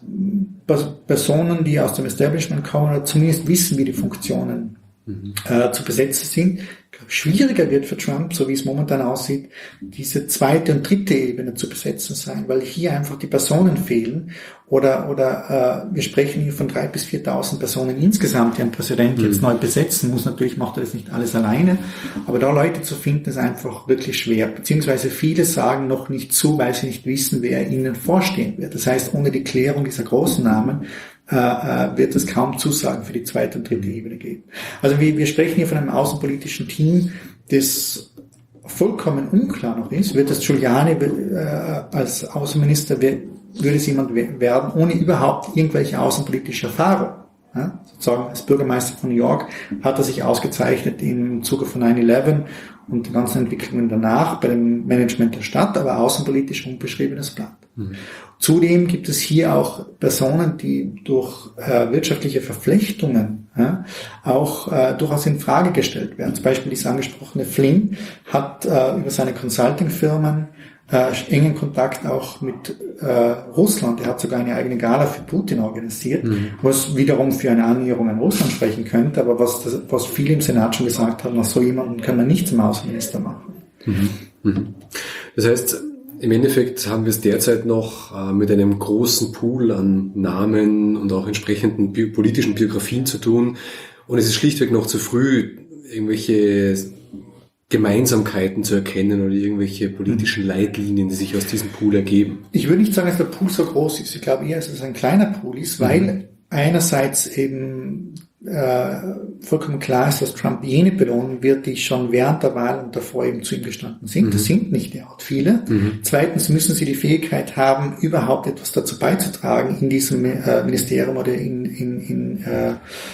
Personen, die aus dem Establishment kommen oder zumindest wissen, wie die Funktionen mhm. äh, zu besetzen sind. Schwieriger wird für Trump, so wie es momentan aussieht, diese zweite und dritte Ebene zu besetzen sein, weil hier einfach die Personen fehlen oder oder äh, wir sprechen hier von drei bis viertausend Personen insgesamt, die ein Präsident mhm. jetzt neu besetzen muss. Natürlich macht er das nicht alles alleine, aber da Leute zu finden, ist einfach wirklich schwer. Beziehungsweise viele sagen noch nicht zu, weil sie nicht wissen, wer ihnen vorstehen wird. Das heißt, ohne die Klärung dieser großen Namen äh, wird es kaum Zusagen für die zweite und dritte Ebene geben. Also wir, wir sprechen hier von einem außenpolitischen Team, das vollkommen unklar noch ist. Wird das Giuliani äh, als Außenminister, würde es jemand werden, ohne überhaupt irgendwelche außenpolitische Erfahrung. Ja, sozusagen als Bürgermeister von New York hat er sich ausgezeichnet im Zuge von nine eleven und den ganzen Entwicklungen danach bei dem Management der Stadt, aber außenpolitisch unbeschriebenes Blatt. Mhm. Zudem gibt es hier auch Personen, die durch äh, wirtschaftliche Verflechtungen ja, auch äh, durchaus in Frage gestellt werden. Zum Beispiel dieser angesprochene Flynn hat äh, über seine Consulting-Firmen äh, engen Kontakt auch mit äh, Russland. Er hat sogar eine eigene Gala für Putin organisiert, mhm. was wiederum für eine Annäherung an Russland sprechen könnte, aber was, das, was viele im Senat schon gesagt haben, nach so jemanden kann man nicht zum Außenminister machen. Mhm. Mhm. Das heißt, im Endeffekt haben wir es derzeit noch äh, mit einem großen Pool an Namen und auch entsprechenden bi- politischen Biografien zu tun. Und es ist schlichtweg noch zu früh, irgendwelche Gemeinsamkeiten zu erkennen oder irgendwelche politischen Leitlinien, die sich aus diesem Pool ergeben. Ich würde nicht sagen, dass der Pool so groß ist. Ich glaube eher, dass es ein kleiner Pool ist, weil mhm. einerseits eben äh, vollkommen klar ist, dass Trump jene belohnen wird, die schon während der Wahl und davor eben zu ihm gestanden sind. Mhm. Das sind nicht derart viele. Mhm. Zweitens müssen sie die Fähigkeit haben, überhaupt etwas dazu beizutragen, in diesem äh, Ministerium oder in, in, in äh,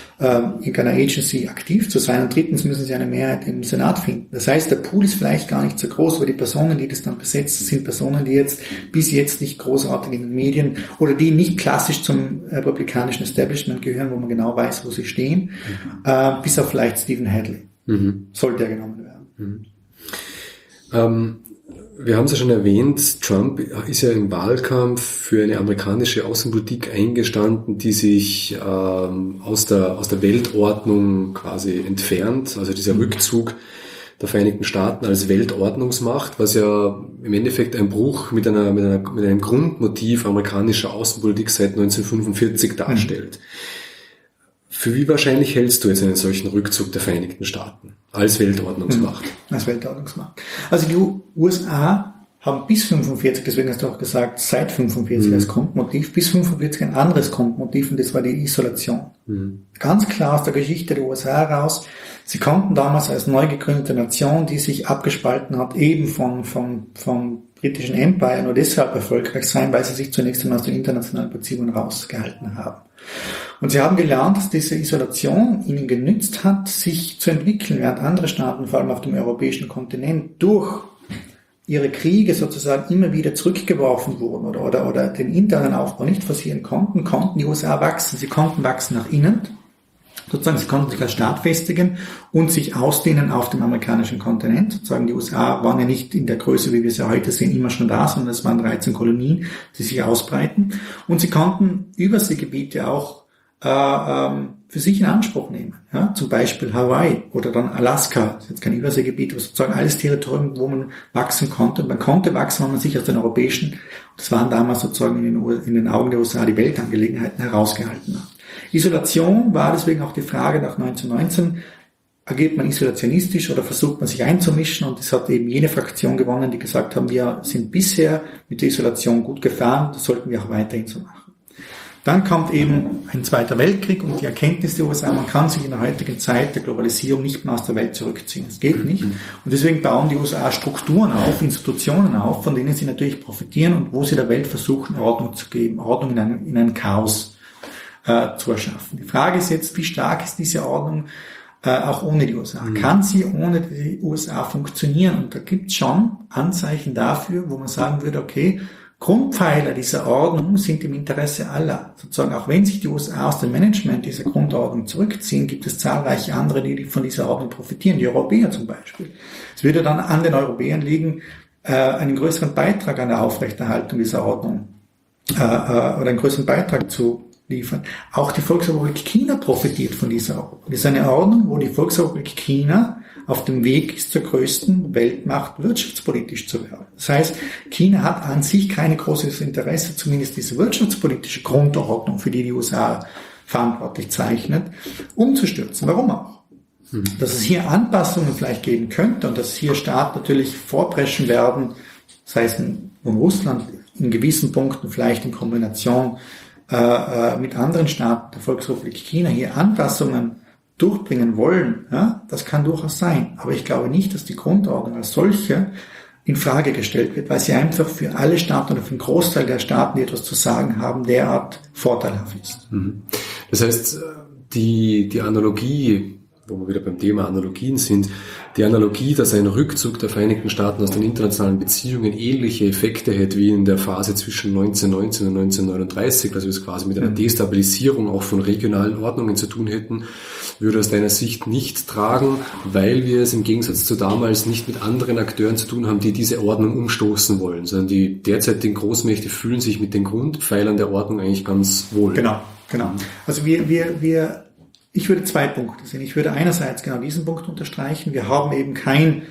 in einer Agency aktiv zu sein. Und drittens müssen sie eine Mehrheit im Senat finden. Das heißt, der Pool ist vielleicht gar nicht so groß, aber die Personen, die das dann besetzen, sind Personen, die jetzt bis jetzt nicht großartig in den Medien oder die nicht klassisch zum republikanischen Establishment gehören, wo man genau weiß, wo sie stehen, mhm. äh, bis auf vielleicht Stephen Hadley. Mhm. Sollte er genommen werden. Mhm. Ähm, wir haben es ja schon erwähnt, Trump ist ja im Wahlkampf für eine amerikanische Außenpolitik eingestanden, die sich ähm, aus der aus der Weltordnung quasi entfernt, also dieser Rückzug der Vereinigten Staaten als Weltordnungsmacht, was ja im Endeffekt ein Bruch mit einer mit, einer, mit einem Grundmotiv amerikanischer Außenpolitik seit neunzehnhundertfünfundvierzig darstellt. Mhm. Für wie wahrscheinlich hältst du jetzt einen solchen Rückzug der Vereinigten Staaten als Weltordnungsmacht? Mhm. Als Weltordnungsmacht. Also die U S A haben bis fünfundvierzig, deswegen hast du auch gesagt, seit fünfundvierzig mhm. als Grundmotiv, bis fünfundvierzig ein anderes Grundmotiv und das war die Isolation. Mhm. Ganz klar aus der Geschichte der U S A heraus, sie konnten damals als neu gegründete Nation, die sich abgespalten hat, eben von, von, vom britischen Empire nur deshalb erfolgreich sein, weil sie sich zunächst einmal aus den internationalen Beziehungen rausgehalten haben. Und sie haben gelernt, dass diese Isolation ihnen genützt hat, sich zu entwickeln, während andere Staaten, vor allem auf dem europäischen Kontinent, durch ihre Kriege sozusagen immer wieder zurückgeworfen wurden oder, oder, oder den internen Aufbau nicht forcieren konnten, konnten die U S A wachsen. Sie konnten wachsen nach innen, sozusagen, sie konnten sich als Staat festigen und sich ausdehnen auf dem amerikanischen Kontinent. Sozusagen, die U S A waren ja nicht in der Größe, wie wir sie heute sehen, immer schon da, sondern es waren dreizehn Kolonien, die sich ausbreiten. Und sie konnten Überseegebiete auch äh, ähm, für sich in Anspruch nehmen. Ja? Zum Beispiel Hawaii oder dann Alaska. Das ist jetzt kein Überseegebiet, aber sozusagen alles Territorium, wo man wachsen konnte. Und man konnte wachsen, wenn man sich aus den europäischen, das waren damals sozusagen in den, in den Augen der U S A die Weltangelegenheiten, herausgehalten hat. Isolation war deswegen auch die Frage nach neunzehnhundertneunzehn, agiert man isolationistisch oder versucht man sich einzumischen, und es hat eben jene Fraktion gewonnen, die gesagt haben, wir sind bisher mit der Isolation gut gefahren, das sollten wir auch weiterhin so machen. Dann kommt eben ein Zweiter Weltkrieg und die Erkenntnis der U S A, man kann sich in der heutigen Zeit der Globalisierung nicht mehr aus der Welt zurückziehen. Das geht nicht. Und deswegen bauen die U S A Strukturen auf, Institutionen auf, von denen sie natürlich profitieren und wo sie der Welt versuchen, Ordnung zu geben, Ordnung in ein, in ein Chaos äh, zu erschaffen. Die Frage ist jetzt, wie stark ist diese Ordnung äh, auch ohne die U S A? Mhm. Kann sie ohne die U S A funktionieren? Und da gibt es schon Anzeichen dafür, wo man sagen würde, okay, Grundpfeiler dieser Ordnung sind im Interesse aller. Sozusagen, auch wenn sich die U S A aus dem Management dieser Grundordnung zurückziehen, gibt es zahlreiche andere, die von dieser Ordnung profitieren, die Europäer zum Beispiel. Es würde dann an den Europäern liegen, äh, einen größeren Beitrag an der Aufrechterhaltung dieser Ordnung äh, äh, oder einen größeren Beitrag zu liefern. Auch die Volksrepublik China profitiert von dieser Ordnung. Das ist eine Ordnung, wo die Volksrepublik China auf dem Weg ist, zur größten Weltmacht wirtschaftspolitisch zu werden. Das heißt, China hat an sich kein großes Interesse, zumindest diese wirtschaftspolitische Grundordnung, für die die U S A verantwortlich zeichnet, umzustürzen. Warum auch? Hm. Dass es hier Anpassungen vielleicht geben könnte und dass hier Staaten natürlich vorpreschen werden, sei es von Russland in gewissen Punkten vielleicht in Kombination äh, mit anderen Staaten der Volksrepublik China hier Anpassungen durchbringen wollen, ja, das kann durchaus sein. Aber ich glaube nicht, dass die Grundordnung als solche in Frage gestellt wird, weil sie einfach für alle Staaten oder für den Großteil der Staaten, die etwas zu sagen haben, derart vorteilhaft ist. Das heißt, die, die Analogie, wo wir wieder beim Thema Analogien sind, die Analogie, dass ein Rückzug der Vereinigten Staaten aus den internationalen Beziehungen ähnliche Effekte hätte wie in der Phase zwischen neunzehnhundertneunzehn und neunzehnhundertneununddreißig, also wir es quasi mit einer Destabilisierung auch von regionalen Ordnungen zu tun hätten, würde aus deiner Sicht nicht tragen, weil wir es im Gegensatz zu damals nicht mit anderen Akteuren zu tun haben, die diese Ordnung umstoßen wollen, sondern die derzeitigen Großmächte fühlen sich mit den Grundpfeilern der Ordnung eigentlich ganz wohl. Genau, genau. Also wir, wir, wir Ich würde zwei Punkte sehen. Ich würde einerseits genau diesen Punkt unterstreichen. Wir haben eben kein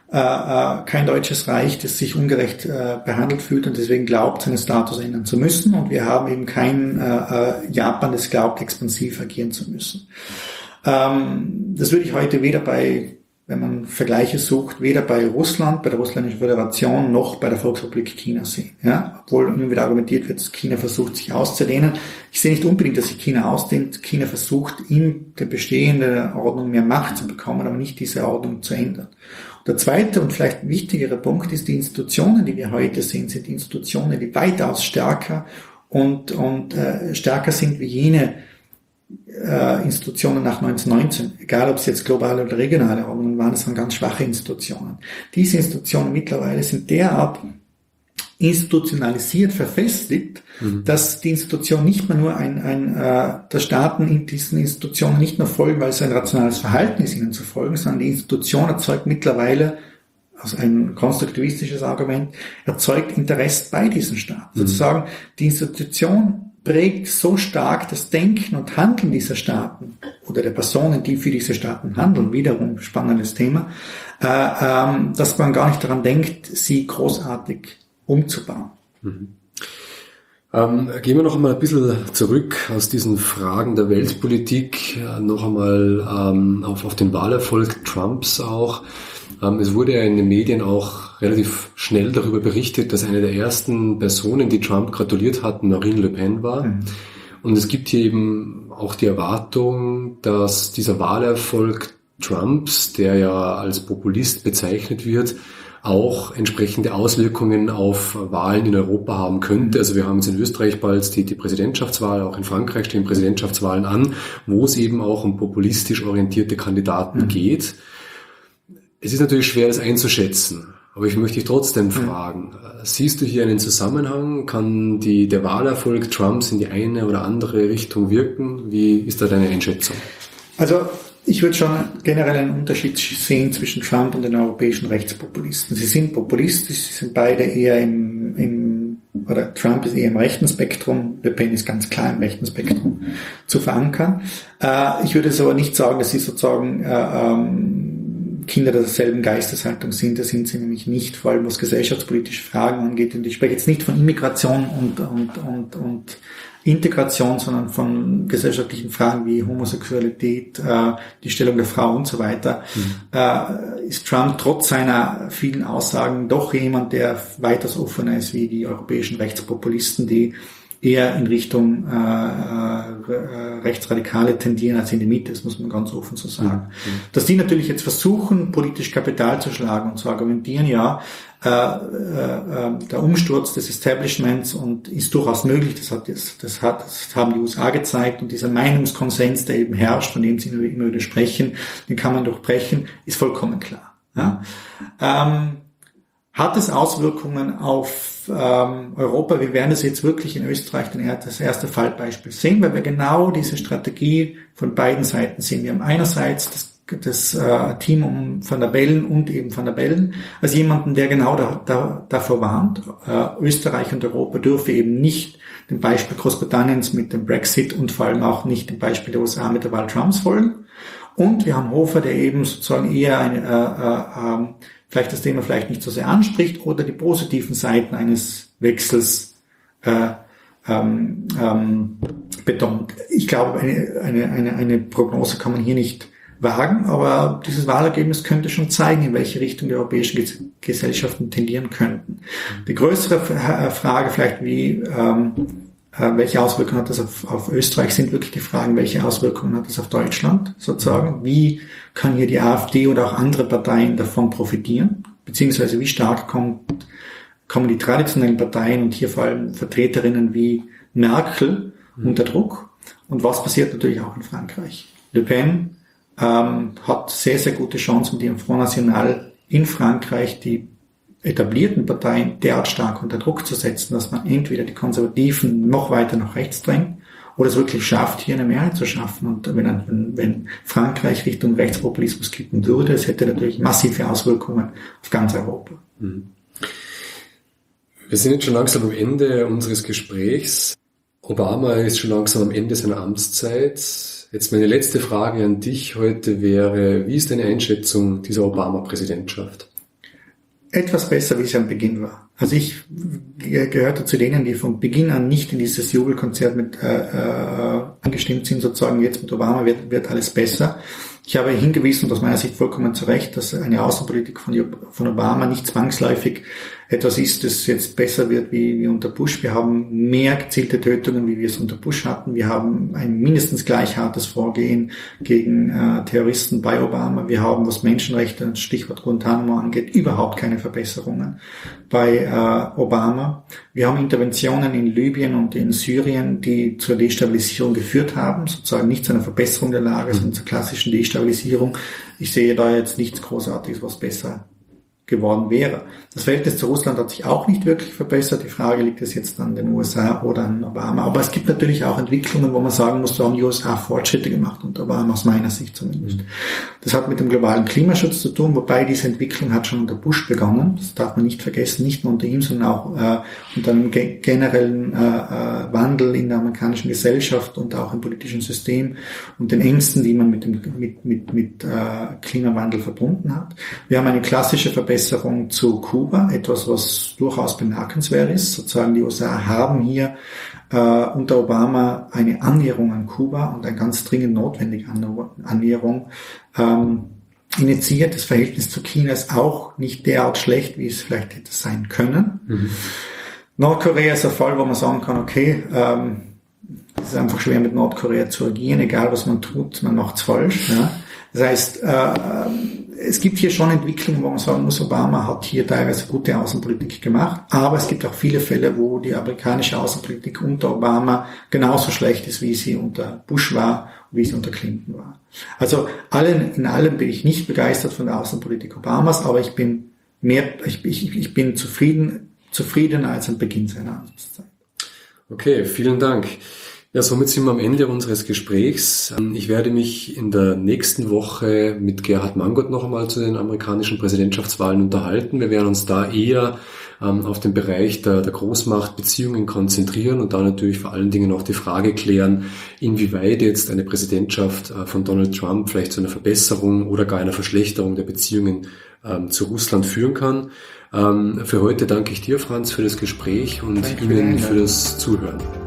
äh, kein deutsches Reich, das sich ungerecht äh, behandelt fühlt und deswegen glaubt, seinen Status ändern zu müssen. Und wir haben eben kein äh, Japan, das glaubt, expansiv agieren zu müssen. Ähm, das würde ich heute weder bei, wenn man Vergleiche sucht, weder bei Russland, bei der Russlandischen Föderation noch bei der Volksrepublik China sehen. Ja? Obwohl immer wieder argumentiert wird, dass China versucht, sich auszudehnen. Ich sehe nicht unbedingt, dass sich China ausdehnt. China versucht, in der bestehenden Ordnung mehr Macht zu bekommen, aber nicht diese Ordnung zu ändern. Und der zweite und vielleicht wichtigere Punkt ist, die Institutionen, die wir heute sehen, sind Institutionen, die weitaus stärker und, und äh, stärker sind wie jene Äh, Institutionen nach neunzehnhundertneunzehn, egal ob es jetzt globale oder regionale Ordnungen waren, es waren ganz schwache Institutionen. Diese Institutionen mittlerweile sind derart institutionalisiert, verfestigt, mhm. dass die Institutionen nicht mehr nur ein, ein äh, der Staaten in diesen Institutionen nicht nur folgen, weil es ein rationales Verhalten ist, ihnen zu folgen, sondern die Institution erzeugt mittlerweile, also ein konstruktivistisches Argument, erzeugt Interesse bei diesen Staaten. Mhm. Sozusagen, die Institution prägt so stark das Denken und Handeln dieser Staaten oder der Personen, die für diese Staaten handeln, wiederum spannendes Thema, äh, ähm, dass man gar nicht daran denkt, sie großartig umzubauen. Mhm. Ähm, gehen wir noch einmal ein bisschen zurück aus diesen Fragen der Weltpolitik, äh, noch einmal ähm, auf, auf den Wahlerfolg Trumps auch. Ähm, es wurde ja in den Medien auch relativ schnell darüber berichtet, dass eine der ersten Personen, die Trump gratuliert hatten, Marine Le Pen war. Mhm. Und es gibt hier eben auch die Erwartung, dass dieser Wahlerfolg Trumps, der ja als Populist bezeichnet wird, auch entsprechende Auswirkungen auf Wahlen in Europa haben könnte. Also wir haben jetzt in Österreich bald die, die Präsidentschaftswahl, auch in Frankreich stehen Präsidentschaftswahlen an, wo es eben auch um populistisch orientierte Kandidaten mhm. geht. Es ist natürlich schwer, das einzuschätzen. Aber ich möchte dich trotzdem fragen, siehst du hier einen Zusammenhang? Kann die, der Wahlerfolg Trumps in die eine oder andere Richtung wirken? Wie ist da deine Einschätzung? Also ich würde schon generell einen Unterschied sehen zwischen Trump und den europäischen Rechtspopulisten. Sie sind populistisch, sie sind beide eher im, im oder Trump ist eher im rechten Spektrum, Le Pen ist ganz klar im rechten Spektrum zu verankern. Äh, ich würde es aber nicht sagen, dass sie sozusagen äh, ähm, Kinder derselben Geisteshaltung sind, das sind sie nämlich nicht, vor allem was gesellschaftspolitische Fragen angeht. Und ich spreche jetzt nicht von Immigration und, und, und, und Integration, sondern von gesellschaftlichen Fragen wie Homosexualität, äh, die Stellung der Frau und so weiter. Mhm. Äh, ist Trump trotz seiner vielen Aussagen doch jemand, der weitaus offener ist wie die europäischen Rechtspopulisten, die eher in Richtung äh, äh, Rechtsradikale tendieren als in die Mitte, das muss man ganz offen so sagen. Mhm. Dass die natürlich jetzt versuchen, politisch Kapital zu schlagen und zu argumentieren, ja, äh, äh, der Umsturz des Establishments und ist durchaus möglich, das hat, das, das hat, das haben die U S A gezeigt, und dieser Meinungskonsens, der eben herrscht, von dem sie immer wieder sprechen, den kann man durchbrechen, ist vollkommen klar. Ja? Ähm, hat es Auswirkungen auf ähm, Europa? Wir werden das jetzt wirklich in Österreich das erste Fallbeispiel sehen, weil wir genau diese Strategie von beiden Seiten sehen. Wir haben einerseits das das äh, Team um Van der Bellen und eben Van der Bellen als jemanden, der genau da, da, davor warnt. Äh, Österreich und Europa dürfe eben nicht dem Beispiel Großbritanniens mit dem Brexit und vor allem auch nicht dem Beispiel der U S A mit der Wahl Trumps folgen. Und wir haben Hofer, der eben sozusagen eher eine, äh, äh, vielleicht das Thema vielleicht nicht so sehr anspricht oder die positiven Seiten eines Wechsels äh, ähm, ähm, betont. Ich glaube, eine, eine, eine, eine Prognose kann man hier nicht wagen, aber dieses Wahlergebnis könnte schon zeigen, in welche Richtung die europäischen Gesellschaften tendieren könnten. Die größere Frage vielleicht, wie, ähm, äh, welche Auswirkungen hat das auf, auf Österreich, sind wirklich die Fragen, welche Auswirkungen hat das auf Deutschland sozusagen? Wie kann hier die AfD oder auch andere Parteien davon profitieren? Beziehungsweise wie stark kommt, kommen die traditionellen Parteien und hier vor allem Vertreterinnen wie Merkel mhm. unter Druck? Und was passiert natürlich auch in Frankreich? Le Pen Ähm, hat sehr, sehr gute Chancen mit ihrem Front National in Frankreich die etablierten Parteien derart stark unter Druck zu setzen, dass man entweder die Konservativen noch weiter nach rechts drängt oder es wirklich schafft, hier eine Mehrheit zu schaffen. Und wenn, wenn, wenn Frankreich Richtung Rechtspopulismus kippen würde, es hätte natürlich massive Auswirkungen auf ganz Europa. Wir sind jetzt schon langsam am Ende unseres Gesprächs. Obama ist schon langsam am Ende seiner Amtszeit. Jetzt meine letzte Frage an dich heute wäre, wie ist deine Einschätzung dieser Obama-Präsidentschaft? Etwas besser, wie es am Beginn war. Also ich gehörte zu denen, die von Beginn an nicht in dieses Jubelkonzert mit äh, äh, angestimmt sind, sozusagen jetzt mit Obama wird, wird alles besser. Ich habe hingewiesen, und aus meiner Sicht vollkommen zu Recht, dass eine Außenpolitik von, von Obama nicht zwangsläufig etwas ist, das jetzt besser wird wie, wie unter Bush. Wir haben mehr gezielte Tötungen, wie wir es unter Bush hatten. Wir haben ein mindestens gleich hartes Vorgehen gegen äh, Terroristen bei Obama. Wir haben, was Menschenrechte, Stichwort Guantanamo angeht, überhaupt keine Verbesserungen bei äh, Obama. Wir haben Interventionen in Libyen und in Syrien, die zur Destabilisierung geführt haben, sozusagen nicht zu einer Verbesserung der Lage, sondern zur klassischen Destabilisierung. Ich sehe da jetzt nichts Großartiges, was besser geworden wäre. Das Verhältnis zu Russland hat sich auch nicht wirklich verbessert. Die Frage, liegt es jetzt an den U S A oder an Obama? Aber es gibt natürlich auch Entwicklungen, wo man sagen muss, da haben die U S A Fortschritte gemacht, unter Obama aus meiner Sicht zumindest. Das hat mit dem globalen Klimaschutz zu tun, wobei diese Entwicklung hat schon unter Bush begonnen. Das darf man nicht vergessen, nicht nur unter ihm, sondern auch äh, unter einem ge- generellen äh, äh, Wandel in der amerikanischen Gesellschaft und auch im politischen System und den Ängsten, die man mit dem mit mit mit äh, Klimawandel verbunden hat. Wir haben eine klassische Verbesserung zu Kuba, etwas, was durchaus bemerkenswert ist. Sozusagen die U S A haben hier äh, unter Obama eine Annäherung an Kuba und eine ganz dringend notwendige Annäherung ähm, initiiert. Das Verhältnis zu China ist auch nicht derart schlecht, wie es vielleicht hätte sein können. Mhm. Nordkorea ist ein Fall, wo man sagen kann, okay, ähm, es ist einfach schwer mit Nordkorea zu agieren, egal was man tut, man macht's falsch. Ja. Das heißt, äh, es gibt hier schon Entwicklungen, wo man sagen muss, Obama hat hier teilweise gute Außenpolitik gemacht, aber es gibt auch viele Fälle, wo die amerikanische Außenpolitik unter Obama genauso schlecht ist, wie sie unter Bush war und wie sie unter Clinton war. Also allen, in allem bin ich nicht begeistert von der Außenpolitik Obamas, aber ich bin mehr, ich, ich, ich bin zufrieden, zufriedener als am Beginn seiner Amtszeit. Okay, vielen Dank. Ja, somit sind wir am Ende unseres Gesprächs. Ich werde mich in der nächsten Woche mit Gerhard Mangot noch einmal zu den amerikanischen Präsidentschaftswahlen unterhalten. Wir werden uns da eher ähm, auf den Bereich der, der Großmachtbeziehungen konzentrieren und da natürlich vor allen Dingen auch die Frage klären, inwieweit jetzt eine Präsidentschaft äh, von Donald Trump vielleicht zu einer Verbesserung oder gar einer Verschlechterung der Beziehungen ähm, zu Russland führen kann. Ähm, für heute danke ich dir, Franz, für das Gespräch und Ihnen für das Zuhören.